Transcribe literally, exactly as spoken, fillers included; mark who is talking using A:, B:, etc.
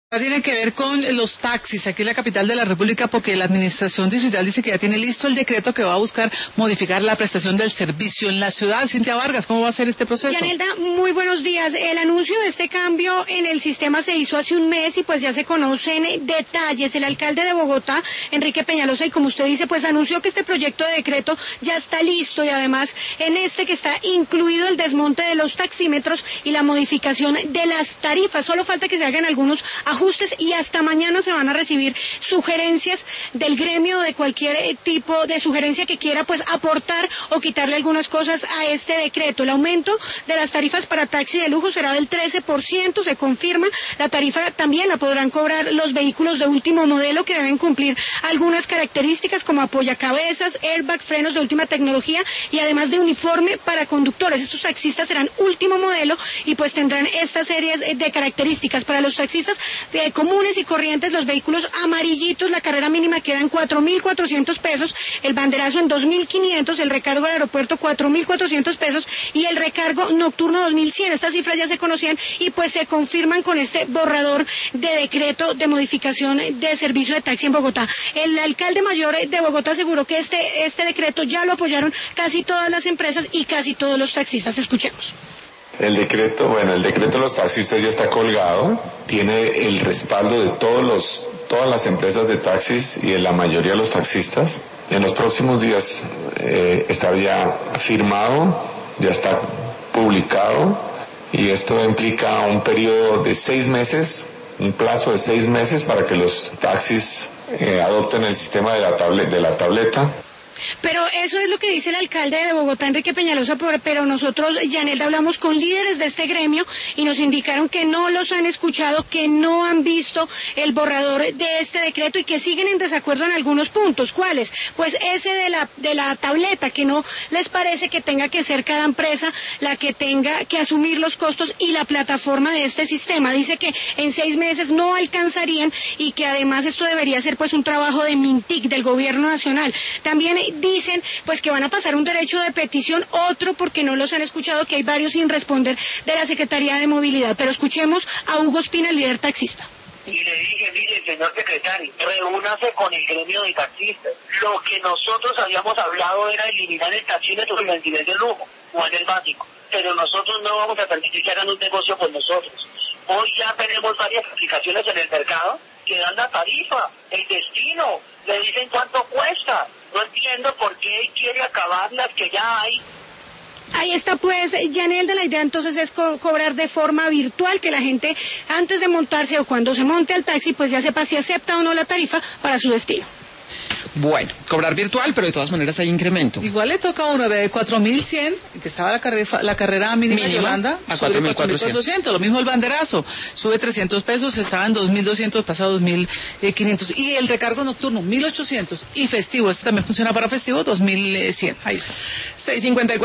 A: Tiene que ver con los taxis aquí en la capital de la República, porque la administración distrital dice que ya tiene listo el decreto que va a buscar modificar la prestación del servicio en la ciudad. Cintia Vargas, ¿cómo va a ser este proceso?
B: Yanelda, muy buenos días. El anuncio de este cambio en el sistema se hizo hace un mes y pues ya se conocen detalles. El alcalde de Bogotá, Enrique Peñalosa, y como usted dice, pues anunció que este proyecto de decreto ya está listo, y además en este que está incluido el desmonte de los taxímetros y la modificación de las tarifas. Solo falta que se hagan algunos ajustes ajustes y hasta mañana se van a recibir sugerencias del gremio, de cualquier tipo de sugerencia que quiera pues aportar o quitarle algunas cosas a este decreto. El aumento de las tarifas para taxi de lujo será del trece por ciento, se confirma. La tarifa también la podrán cobrar los vehículos de último modelo, que deben cumplir algunas características como apoyacabezas, airbag, frenos de última tecnología y además de uniforme para conductores. Estos taxistas serán último modelo y pues tendrán estas series de características. Para los taxistas de comunes y corrientes, los vehículos amarillitos, la carrera mínima queda en cuatro mil cuatrocientos pesos, el banderazo en dos mil quinientos, el recargo de aeropuerto cuatro mil cuatrocientos pesos y el recargo nocturno dos mil cien. Estas cifras ya se conocían y pues se confirman con este borrador de decreto de modificación de servicio de taxi en Bogotá. El alcalde mayor de Bogotá aseguró que este, este decreto ya lo apoyaron casi todas las empresas y casi todos los taxistas. Escuchemos.
C: El decreto, bueno, el decreto de los taxistas ya está colgado, tiene el respaldo de todos los, todas las empresas de taxis y de la mayoría de los taxistas. En los próximos días eh, está ya firmado, ya está publicado, y esto implica un periodo de seis meses, un plazo de seis meses para que los taxis eh, adopten el sistema de la tablet, de la tableta.
B: Pero eso es lo que dice el alcalde de Bogotá, Enrique Peñalosa, pero nosotros, Yanelda, hablamos con líderes de este gremio y nos indicaron que no los han escuchado, que no han visto el borrador de este decreto y que siguen en desacuerdo en algunos puntos. ¿Cuáles? Pues ese de la, de la tableta, que no les parece que tenga que ser cada empresa la que tenga que asumir los costos y la plataforma de este sistema. Dice que en seis meses no alcanzarían y que además esto debería ser pues un trabajo de Mintic, del gobierno nacional. También dicen pues que van a pasar un derecho de petición, otro porque no los han escuchado, que hay varios sin responder de la Secretaría de Movilidad. Pero escuchemos a Hugo Espina, el líder taxista.
D: Y le dije, mire, señor secretario, reúnase con el gremio de taxistas. Lo que nosotros habíamos hablado era eliminar el taxímetro y el nivel de lujo, o en el básico. Pero nosotros no vamos a permitir que hagan un negocio con nosotros. Hoy ya tenemos varias aplicaciones en el mercado que dan la tarifa, el destino, le dicen cuánto cuesta. No entiendo por qué quiere acabar las que ya hay.
B: Ahí está pues, Yanelda, la idea entonces es co cobrar de forma virtual, que la gente antes de montarse o cuando se monte al taxi pues ya sepa si acepta o no la tarifa para su destino.
E: Bueno, cobrar virtual, pero de todas maneras hay incremento.
A: Igual le toca a uno de cuatro mil cien, que estaba la carrera, la carrera mínima, mínima Yolanda,
E: a cuatro mil cuatrocientos.
A: Lo mismo el banderazo, sube trescientos pesos, estaba en dos mil doscientos, pasa a dos mil quinientos. Y el recargo nocturno, mil ochocientos. Y festivo, este también funciona para festivo, dos mil cien. Ahí está.
E: seis cincuenta y cuatro.